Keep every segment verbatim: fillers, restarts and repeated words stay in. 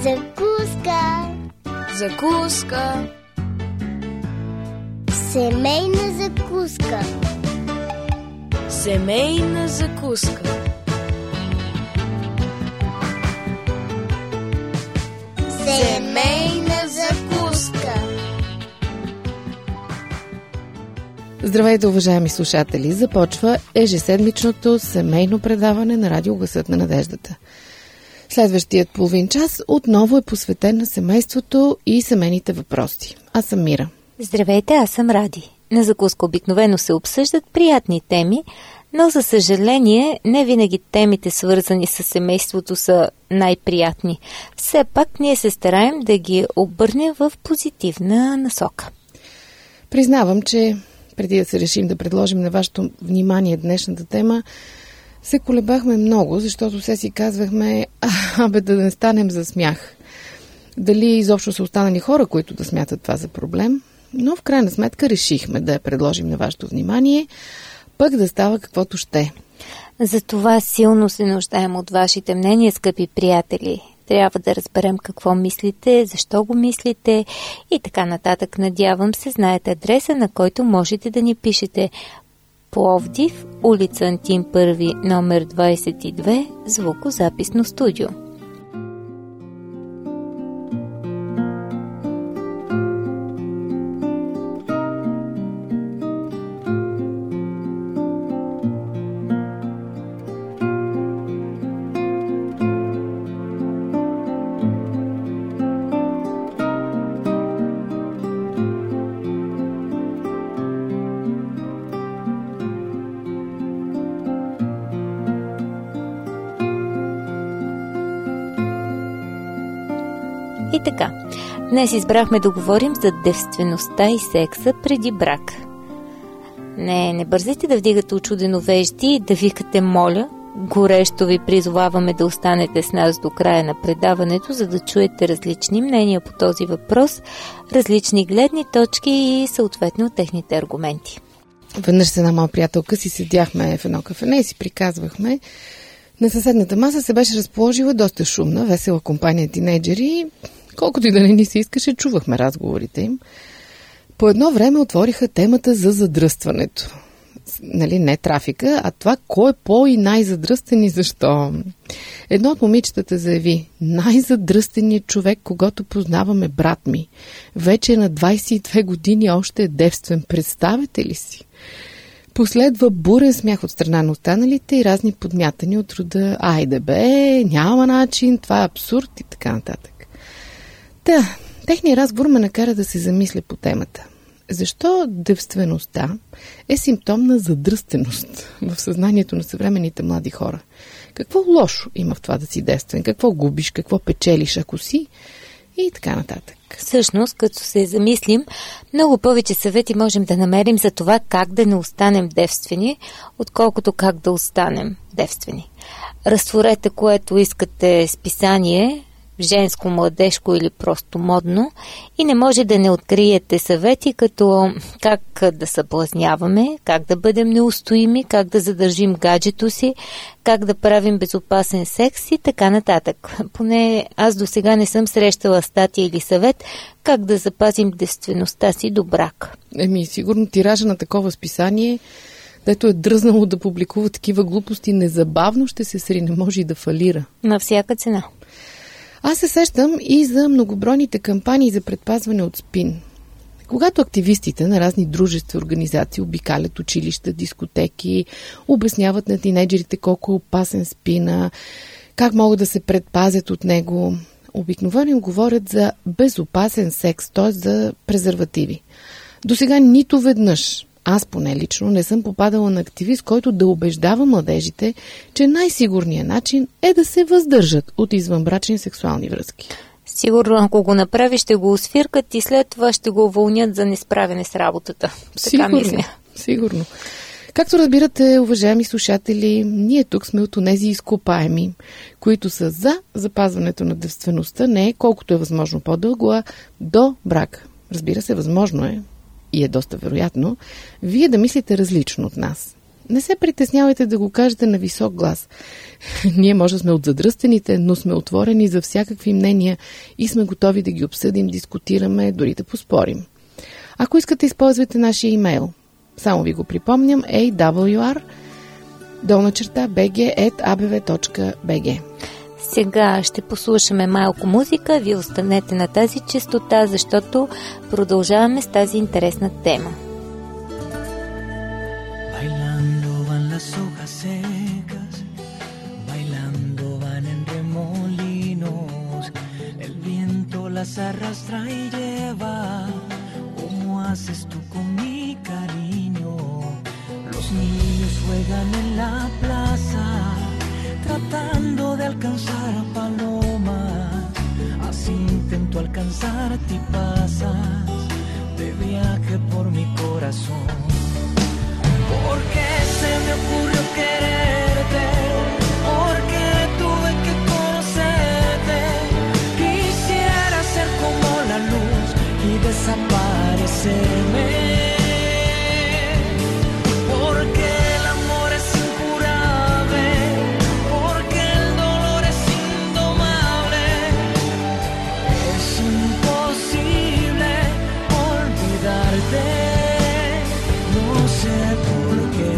Закуска. Закуска. Семейна закуска. Семейна закуска. Семейна закуска. Здравейте, уважаеми слушатели! Започва ежеседмичното семейно предаване на Радио Гласът на надеждата. Следващият половин час отново е посветен на семейството и семейните въпроси. Аз съм Мира. Здравейте, аз съм Ради. На закуска обикновено се обсъждат приятни теми, но за съжаление не винаги темите, свързани с семейството, са най-приятни. Все пак ние се стараем да ги обърнем в позитивна насока. Признавам, че преди да се решим да предложим на вашето внимание днешната тема, се колебахме много, защото все си казвахме, абе да не станем за смях. Дали изобщо са останали хора, които да смятат това за проблем, но в крайна сметка решихме да я предложим на вашето внимание, пък да става каквото ще. Затова силно се нуждаем от вашите мнения, скъпи приятели. Трябва да разберем какво мислите, защо го мислите и така нататък. Надявам се, знаете адреса, на който можете да ни пишете. Пловдив, улица Антим първи, номер двадесет и две, звукозаписно студио. И така, днес избрахме да говорим за девствеността и секса преди брак. Не, не бързайте да вдигате очудено вежди и да викате моля. Горещо ви призоваваме да останете с нас до края на предаването, за да чуете различни мнения по този въпрос, различни гледни точки и съответно техните аргументи. Веднъж с една моя приятелка си седяхме в едно кафене и си приказвахме. На съседната маса се беше разположила доста шумна, весела компания тинейджери. Колкото и да не ни се искаше, чувахме разговорите им. По едно време отвориха темата за задръстването. Нали, не трафика, а това кой е по- и най-задръстен и защо. Едно от момичетата заяви: най-задръстеният човек, когато познаваме, брат ми. Вече на двадесет и две години още е девствен. Представете ли си? Последва бурен смях от страна на останалите и разни подмятани от рода айде бе, няма начин, това е абсурд и така нататък. Та, техният разговор ме накара да се замисля по темата. Защо девствеността е симптом на задръстеност в съзнанието на съвременните млади хора? Какво лошо има в това да си девствен? Какво губиш? Какво печелиш, ако си? И така нататък. Всъщност, като се замислим, много повече съвети можем да намерим за това как да не останем девствени, отколкото как да останем девствени. Разтворете което искате списание, женско, младежко или просто модно, и не може да не откриете съвети като как да съблазняваме, как да бъдем неустоими, как да задържим гаджето си, как да правим безопасен секс и така нататък. Поне аз до сега не съм срещала статия или съвет как да запазим девствеността си до брак. Еми, сигурно тиража на такова списание, дето е дръзнало да публикува такива глупости, незабавно ще се срине, може и да фалира. На всяка цена. Аз се сещам и за многобройните кампании за предпазване от спин. Когато активистите на разни дружества и организации обикалят училища, дискотеки, обясняват на тинейджерите колко е опасен спина, как могат да се предпазят от него, обикновено им говорят за безопасен секс, т.е. за презервативи. До сега нито веднъж, аз поне лично, не съм попадала на активист, който да убеждава младежите, че най-сигурният начин е да се въздържат от извънбрачни сексуални връзки. Сигурно, ако го направи, ще го освиркат и след това ще го уволнят за несправяне с работата. Така сигурно, мисля. Сигурно. Както разбирате, уважаеми слушатели, ние тук сме от онези изкопаеми, които са за запазването на девствеността, не колкото е възможно по-дълго, а до брак. Разбира се, възможно е и е доста вероятно, вие да мислите различно от нас. Не се притеснявайте да го кажете на висок глас. Ние може да сме от задръстените, но сме отворени за всякакви мнения и сме готови да ги обсъдим, дискутираме, дори да поспорим. Ако искате, използвайте нашия имейл. Само ви го припомням, ей дабъл ю ар долна черта би джи ет а бе ве точка би джи. Сега ще послушаме малко музика. Вие останете на тази честота, защото продължаваме с тази интересна тема. Bailando van las hojas secas, bailando van en remolinos, el viento las arrastra y lleva, como haces tú con mi cariño. Los niños juegan en la plaza, tratando de alcanzar a palomas, así intento alcanzarte y pasas de viaje por mi corazón. Porque se me ocurrió quererte, porque tuve que conocerte. Quisiera ser como la luz y desaparecerme. Porque el amor es incurable, porque el dolor es indomable. Es imposible olvidarte. No sé por qué.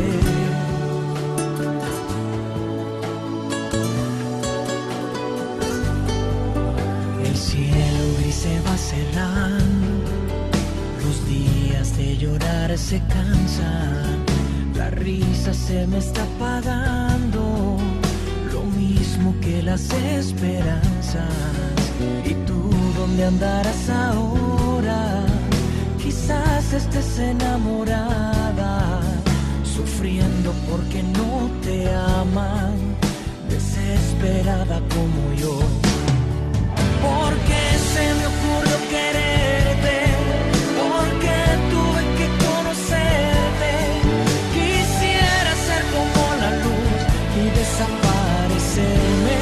El cielo gris se va cerrando, los días de llorar se cansan, la risa se me está apagando, lo mismo que las esperanzas. ¿Y tú dónde andarás ahora? Quizás estés enamorada, sufriendo porque no te aman, desesperada como yo. Porque se me ocurrió quererte, porque tuve que conocerte. Quisiera ser como la luz y desaparecerme.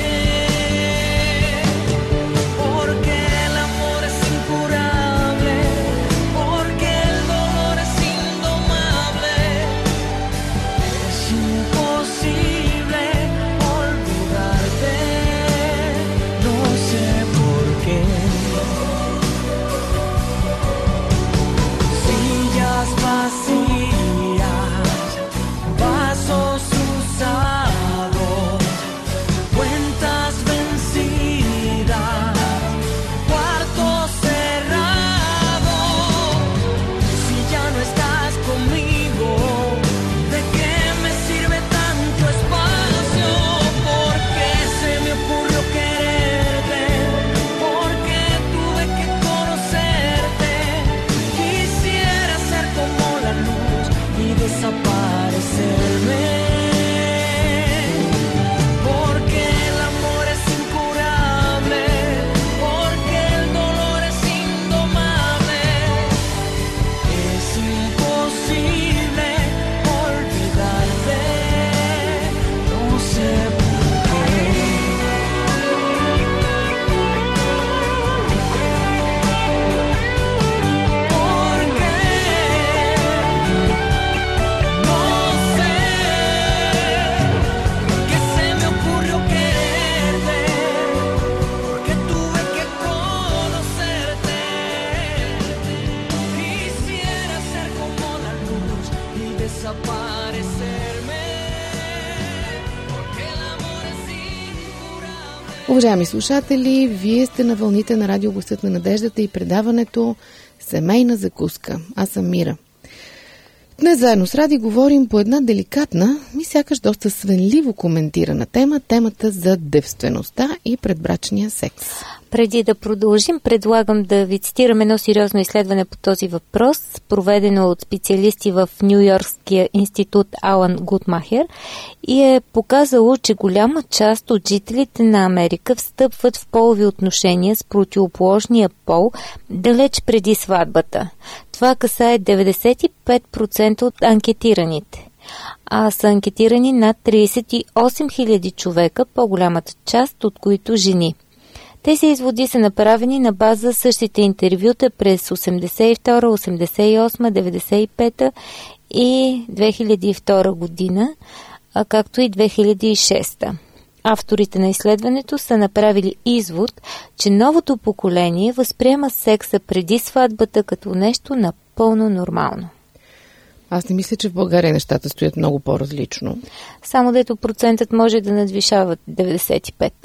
Porque el amor es incurable, porque el dolor es indomable. Es imposible olvidarte. No sé por qué. Sillas vacías, vasos usados, cuentas vencidas, cuarto cerrado. Si ya no estás conmigo, ¿de qué me sirve tanto espacio? Porque se me ocurrió quererte, porque tuve que conocerte. Quisiera ser como la luz y desaparecerme. Porque el amor es incurable, porque el dolor es indomable. Es imposible olvidarte. No sé por qué. ¿Por qué? No sé. Que se me ocurrió quererte, porque tuve que conocerte. Quisiera ser como la luz y desaparecerme. Porque el amor es incurable. Уважаеми слушатели, вие сте на вълните на радио Гласът на надеждата и предаването Семейна закуска. Аз съм Мира. Днес заедно с Ради говорим по една деликатна и сякаш доста свенливо коментирана тема, темата за девствеността и предбрачния секс. Преди да продължим, предлагам да ви цитирам едно сериозно изследване по този въпрос, проведено от специалисти в Ню-Йоркския институт Алан Гутмахер, и е показало, че голяма част от жителите на Америка встъпват в полови отношения с противоположния пол далеч преди сватбата. Това касае деветдесет и пет процента от анкетираните. А са анкетирани над тридесет и осем хиляди човека, по-голямата част от които жени. Тези изводи са направени на база същите интервюта през осемдесет и втора, осемдесет и осма, деветдесет и пета и две хиляди и втора година, а както и две хиляди и шеста. Авторите на изследването са направили извод, че новото поколение възприема секса преди сватбата като нещо напълно нормално. Аз не мисля, че в България нещата стоят много по-различно. Само дето процентът може да надвишава деветдесет и пет.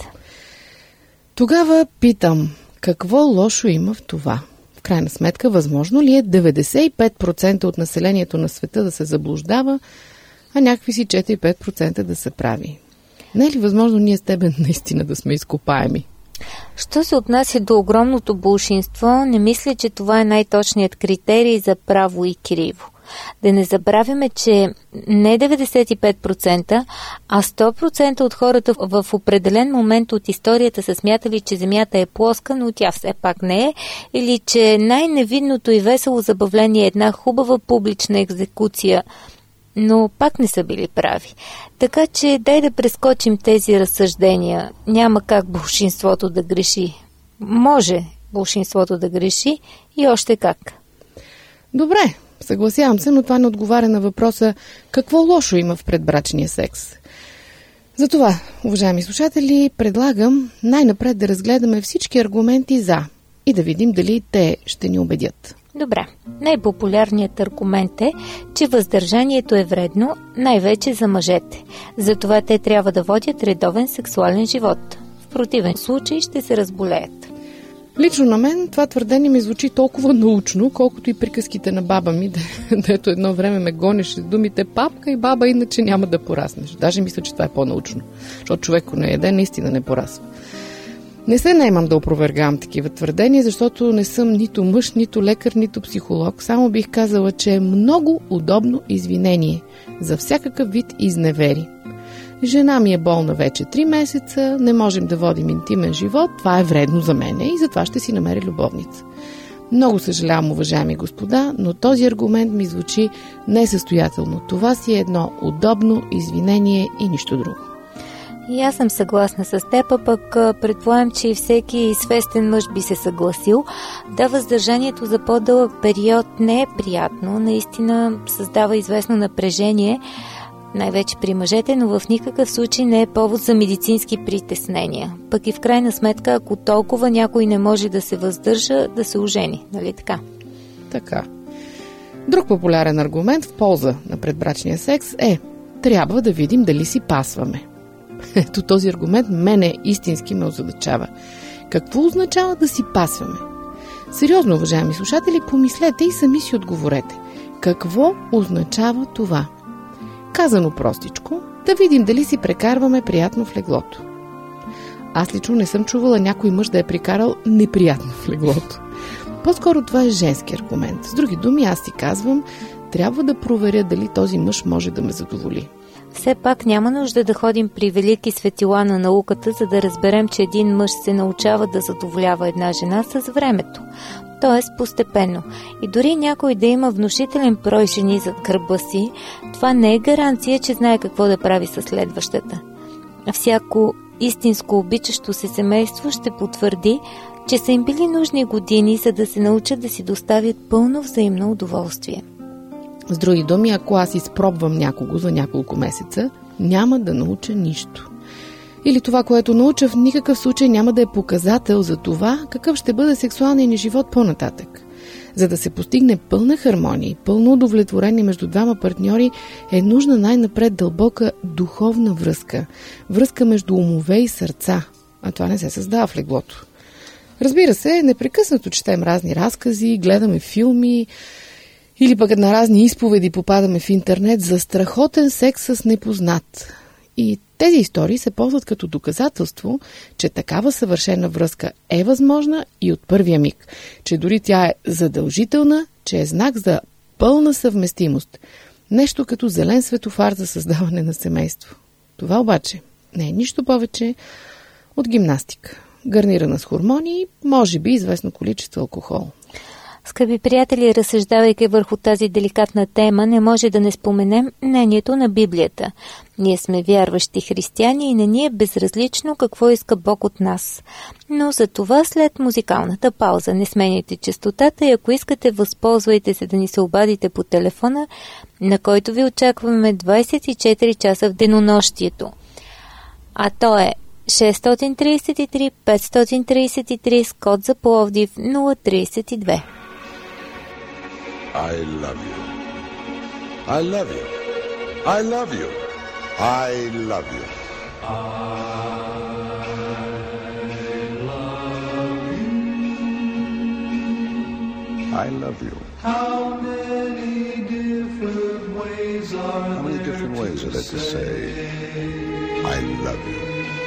Тогава питам, какво лошо има в това? В крайна сметка, възможно ли е деветдесет и пет процента от населението на света да се заблуждава, а някакви си четири до пет процента да се прави? Не е ли възможно ние с тебе наистина да сме изкопаеми? Що се отнася до огромното болшинство, не мисля, че това е най-точният критерий за право и криво. Да не забравяме, че не деветдесет и пет процента, а сто процента от хората в определен момент от историята са смятали, че Земята е плоска, но тя все пак не е, или че най-невинното и весело забавление е една хубава публична екзекуция, но пак не са били прави. Така че дай да прескочим тези разсъждения. Няма как болшинството да греши. Може болшинството да греши и още как. Добре, съгласявам се, но това не отговаря на въпроса какво лошо има в предбрачния секс. Затова, уважаеми слушатели, предлагам най-напред да разгледаме всички аргументи за и да видим дали те ще ни убедят. Добре, най-популярният аргумент е, че въздържанието е вредно, най-вече за мъжете. Затова те трябва да водят редовен сексуален живот. В противен случай ще се разболеят. Лично на мен това твърдение ми звучи толкова научно, колкото и приказките на баба ми, дето едно време ме гонеше с думите папка и баба, иначе няма да пораснеш. Даже мисля, че това е по-научно, защото човек, ако не яде, наистина не порасва. Не се наемам да опровергавам такива твърдения, защото не съм нито мъж, нито лекар, нито психолог. Само бих казала, че е много удобно извинение за всякакъв вид изневери. Жена ми е болна вече три месеца, не можем да водим интимен живот, това е вредно за мене и затова ще си намеря любовница. Много съжалявам, уважаеми господа, но този аргумент ми звучи несъстоятелно. Това си е едно удобно извинение и нищо друго. И аз съм съгласна с теб, а пък предполагам, че и всеки известен мъж би се съгласил. Да, въздържанието за по-дълъг период не е приятно, наистина създава известно напрежение, най-вече при мъжете, но в никакъв случай не е повод за медицински притеснения. Пък и в крайна сметка, ако толкова някой не може да се въздържа, да се ожени, нали така? Така. Друг популярен аргумент в полза на предбрачния секс е: трябва да видим дали си пасваме. Ето този аргумент мене истински ме озадачава. Какво означава да си пасваме? Сериозно, уважаеми слушатели, помислете и сами си отговорете. Какво означава това? Казано простичко, да видим дали си прекарваме приятно в леглото. Аз лично не съм чувала някой мъж да е прекарал неприятно в леглото. По-скоро това е женски аргумент. С други думи, аз си казвам, трябва да проверя дали този мъж може да ме задоволи. Все пак няма нужда да ходим при велики светила на науката, за да разберем, че един мъж се научава да задоволява една жена с времето. Т.е. постепенно. И дори някой да има внушителен брой жени зад гърба си, това не е гаранция, че знае какво да прави със следващата. Всяко истинско обичащо се семейство ще потвърди, че са им били нужни години, за да се научат да си доставят пълно взаимно удоволствие. С други думи, ако аз изпробвам някого за няколко месеца, няма да науча нищо. Или това, което науча, в никакъв случай няма да е показател за това, какъв ще бъде сексуалният ни живот по-нататък. За да се постигне пълна хармония и пълно удовлетворение между двама партньори, е нужна най-напред дълбока духовна връзка. Връзка между умове и сърца. А това не се създава в леглото. Разбира се, непрекъснато четем разни разкази, гледаме филми, или пък на разни изповеди попадаме в интернет за страхотен секс с непознат. И тези истории се ползват като доказателство, че такава съвършена връзка е възможна и от първия миг, че дори тя е задължителна, че е знак за пълна съвместимост. Нещо като зелен светофар за създаване на семейство. Това обаче не е нищо повече от гимнастика, гарнирана с хормони и може би известно количество алкохол. Скъпи приятели, разсъждавайки върху тази деликатна тема, не може да не споменем мнението на Библията. Ние сме вярващи християни и не ни е безразлично какво иска Бог от нас. Но за това след музикалната пауза не сменяйте честотата и ако искате, възползвайте се да ни се обадите по телефона, на който ви очакваме двайсет и четири часа в денонощието. А то е шест три три пет три три с код за Пловдив нула три две. I love you. I love you. I love you. I love you. I love you. How many different ways are How many different ways are there to say I love you?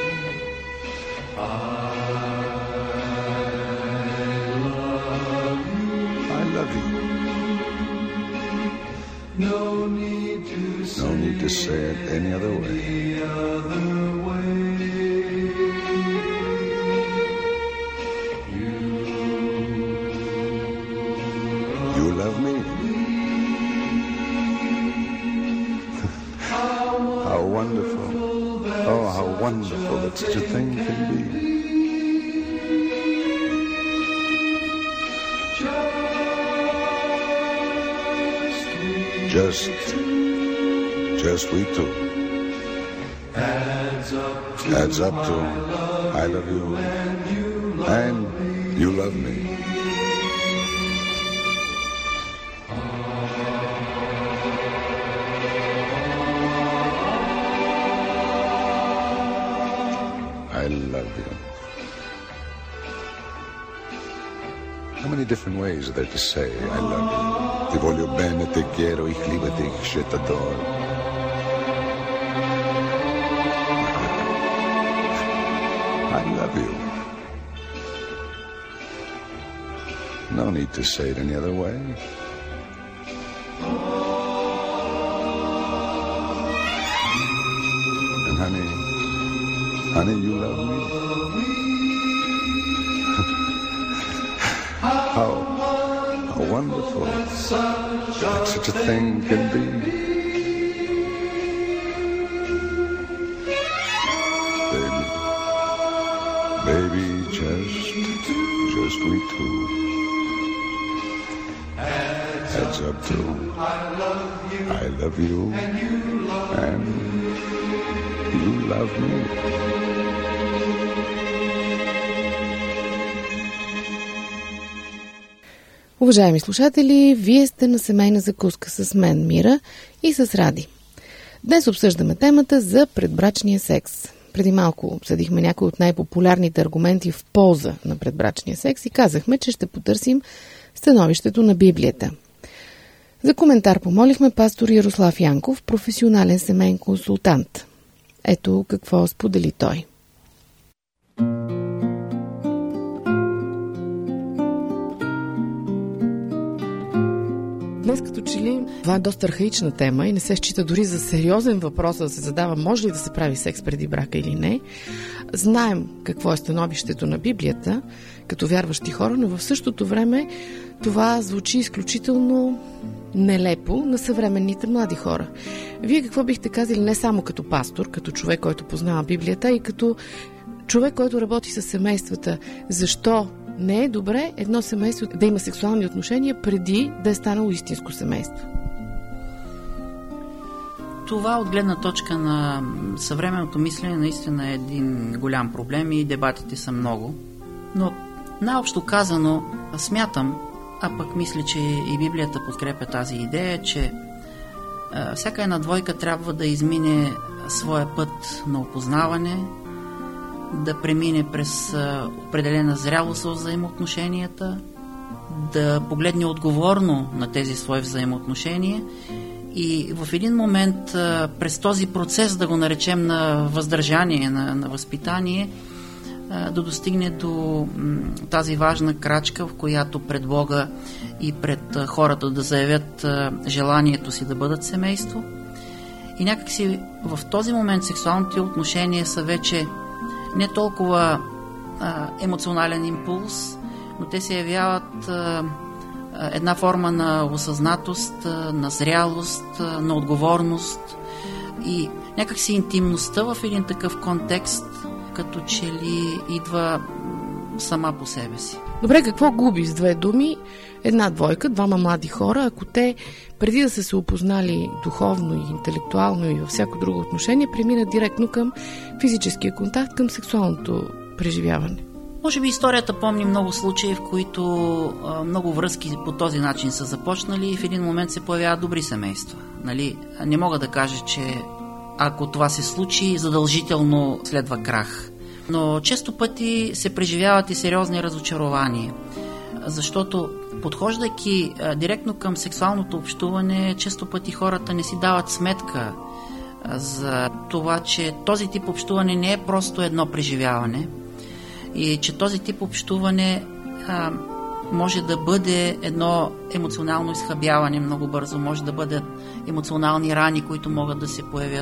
I love you. no need to say No need to say it any other way. any other way? You love me. How wonderful. Oh, how wonderful that such a thing can be. Just, just we two. Adds up to Adds up to I love you and you love me. I love you. How many different ways are there to say I love you? Ti voglio bene, te quiero, ich liebe dich, je t'adore. I love you. No need to say it any other way. And honey, honey, you love me. How, how wonderful that such a thing can be. Baby, baby, just, just we two. Heads up to I love you and you love me. Уважаеми слушатели, вие сте на семейна закуска с мен, Мира, и с Ради. Днес обсъждаме темата за предбрачния секс. Преди малко обсъдихме някои от най-популярните аргументи в полза на предбрачния секс и казахме, че ще потърсим становището на Библията. За коментар помолихме пастор Ярослав Янков, професионален семейен консултант. Ето какво сподели той. Днес като че ли това е доста архаична тема и не се счита дори за сериозен въпрос да се задава може ли да се прави секс преди брака или не. Знаем какво е становището на Библията като вярващи хора, но в същото време това звучи изключително нелепо на съвременните млади хора. Вие какво бихте казали не само като пастор, като човек, който познава Библията, и като човек, който работи с семействата? Защо не е добре едно семейство да има сексуални отношения преди да е станало истинско семейство? Това от гледна точка на съвременното мислене наистина е един голям проблем и дебатите са много. Но най-общо казано смятам, а пък мисля, че и Библията подкрепя тази идея, че а, всяка една двойка трябва да измине своя път на опознаване, да премине през а, определена зрялост в взаимоотношенията, да погледне отговорно на тези свои взаимоотношения и в един момент а, през този процес, да го наречем на въздържание, на, на възпитание, а, да достигне до м, тази важна крачка, в която пред Бога и пред а, хората да заявят а, желанието си да бъдат семейство. И някакси в този момент сексуалните отношения са вече не толкова а, емоционален импулс, но те се явяват а, една форма на осъзнатост, на зрялост, на отговорност и някакси интимността в един такъв контекст, като че ли идва сама по себе си. Добре, какво губи с две думи една двойка, двама млади хора, ако те преди да са се опознали духовно и интелектуално и във всяко друго отношение, преминат директно към физическия контакт, към сексуалното преживяване? Може би историята помни много случаи, в които а, много връзки по този начин са започнали и в един момент се появяват добри семейства. Нали? Не мога да кажа, че ако това се случи, задължително следва крах. Но често пъти се преживяват и сериозни разочарования, защото подхождайки а, директно към сексуалното общуване, често пъти хората не си дават сметка а, за това, че този тип общуване не е просто едно преживяване и че този тип общуване а, може да бъде едно емоционално изхабяване много бързо, може да бъдат емоционални рани, които могат да се появят.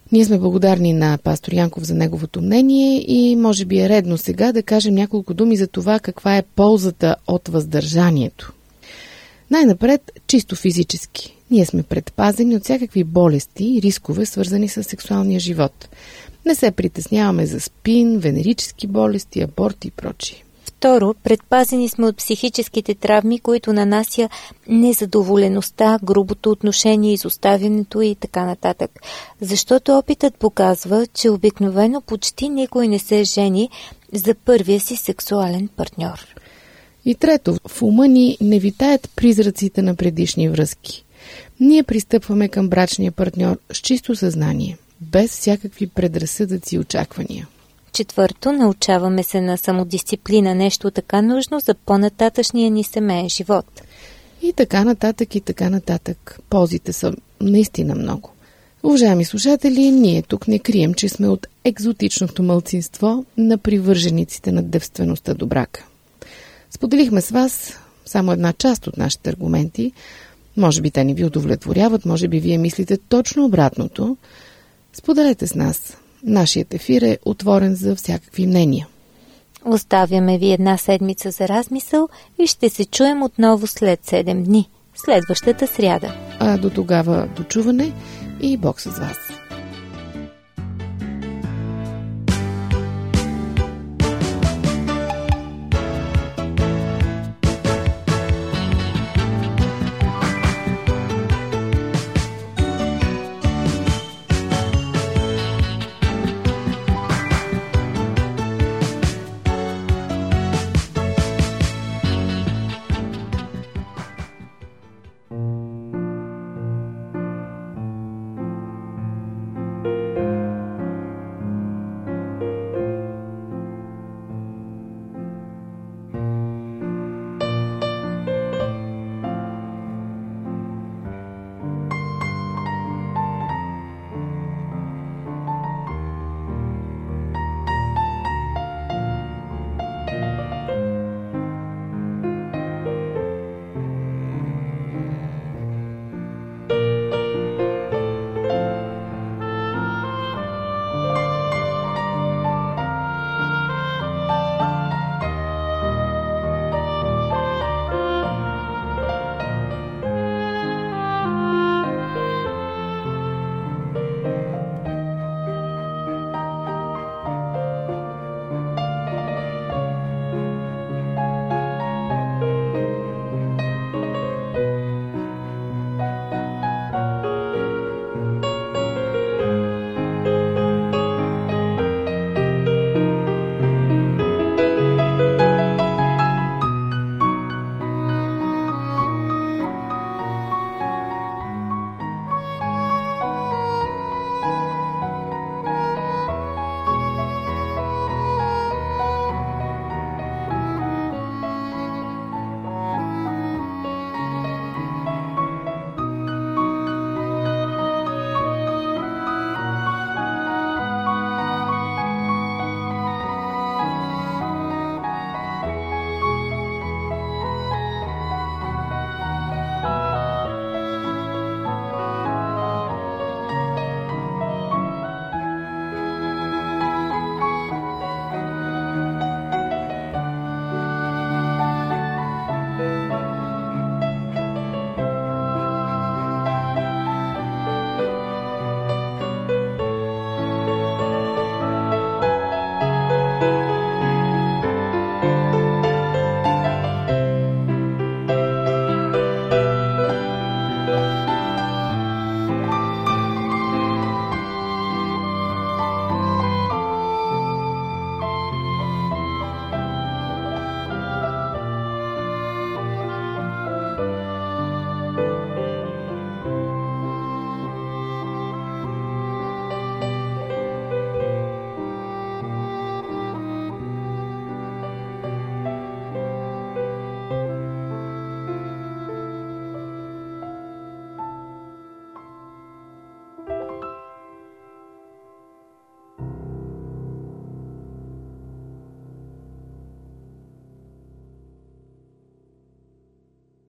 Ние сме благодарни на пастор Янков за неговото мнение и може би е редно сега да кажем няколко думи за това каква е ползата от въздържанието. Най-напред, чисто физически. Ние сме предпазени от всякакви болести и рискове, свързани с сексуалния живот. Не се притесняваме за спин, венерически болести, аборти и прочие. Второ, предпазени сме от психическите травми, които нанася незадоволеността, грубото отношение, изоставянето и така нататък. Защото опитът показва, че обикновено почти никой не се жени за първия си сексуален партньор. И трето, в ума ни не витаят призраците на предишни връзки. Ние пристъпваме към брачния партньор с чисто съзнание, без всякакви предразсъдъци и очаквания. Четвърто, научаваме се на самодисциплина, нещо така нужно за по-нататъчния ни семейен живот. И така нататък, и така нататък. Ползите са наистина много. Уважаеми слушатели, ние тук не крием, че сме от екзотичното мълцинство на привържениците на девствеността до брака. Споделихме с вас само една част от нашите аргументи. Може би те ни ви удовлетворяват, може би вие мислите точно обратното. Споделете с нас. Нашият ефир е отворен за всякакви мнения. Оставяме ви една седмица за размисъл и ще се чуем отново след седем дни, следващата сряда. А до тогава дочуване и Бог с вас.